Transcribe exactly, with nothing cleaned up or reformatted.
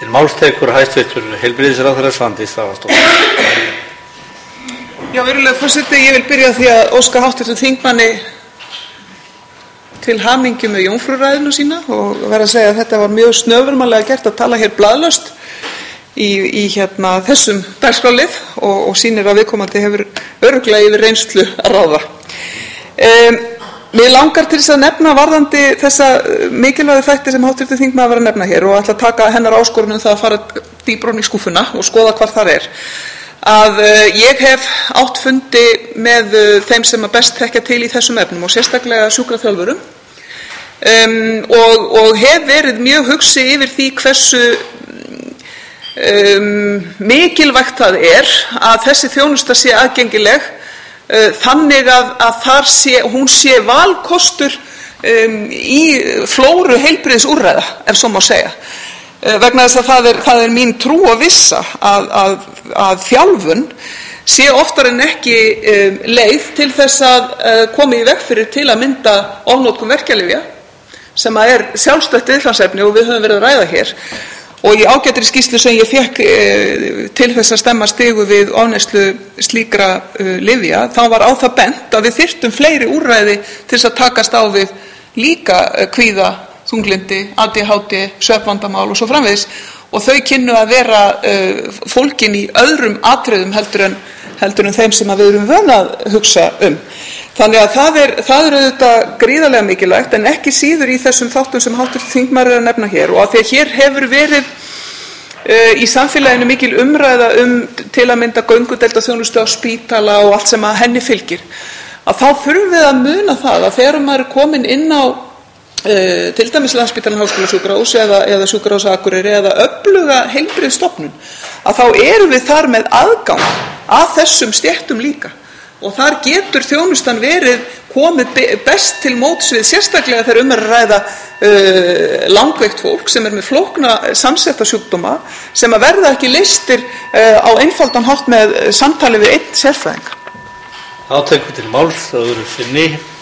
Til máls tekur hæstvirtur heilbrigðisráðherra Svandís Svavarsdóttir. Já, virðulegur forseti, ég vil byrja á því að óska háttvirtum þingmanni til hamingju með jómfrúrræðuna sína og verð að segja að þetta var mjög snöfurmannlega gert að tala hér blaðlaust í, í hérna þessum dagskrárlið og, og sýnir að viðkomandi hefur örugglega yfir reynslu að ráða. Um, Mér langar til þess að nefna varðandi þessa mikilvægu þætti sem háttvirtur þingmaður var að nefna hér og ætla að taka hennar áskorun um það að fara dýpra ofan í skúffuna og skoða hvar þar er. Að uh, ég hef átt fundi með uh, þeim sem að best þekkja til í þessum efnum og sérstaklega sjúkraþjálfurum um, og, og hef verið mjög hugsi yfir því hversu um, mikilvægt það er að þessi þjónusta sé aðgengileg þannig að, að þar sé, hún sé valkostur um, í flóru heilbrigðisúrræða, ef svo má segja. Uh, vegna þess að það er, það er mín trú og vissa að, að, að þjálfun sé oftar en ekki um, leið til þess að uh, koma í veg fyrir til að mynda ofnotkun verkjalyfja, sem að er sjálfstætt viðfangsefni og við höfum verið að ræða hér. Og í ágætri skýrslu sem ég fékk eh, til þess að stemma stigu við ofneyslu slíkra uh, lyfja, þá var á það bent að við þyrftum fleiri úrræði til þess að takast á við líka uh, kvíða, þunglyndi, A D H D, svefnvandamál og svo framvegis. Og þau kynnu að vera uh, fólkin í öðrum atriðum heldur en, heldur en þeim sem við erum vön að hugsa um. Þannig að það er, það er auðvitað gríðarlega mikilvægt en ekki síður í þessum þáttum sem háttvirtur þingmaður er að nefna hér og að því að hér hefur verið uh, í samfélaginu mikil umræða um til að mynda göngudeildarþjónustu á spítala og allt sem að henni fylgir að þá þurfum við að muna það að þegar maður er komin inn á uh, til dæmis Landspítalann Háskólasjúkrahús eða, eða Sjúkrahús á Akureyri eða öfluga heilbrigðisstofnun að þá erum við þar með aðgang að þessum stéttum líka. Og þar getur þjónustan verið komið best til móts við sérstaklega þegar um er að ræða uh, langveikt fólk sem er með flókna samsetta sjúkdóma sem að verða ekki leystir uh, á einfaldan hátt með samtali við einn sérfræðing. Átekur til máls að öðru sinni.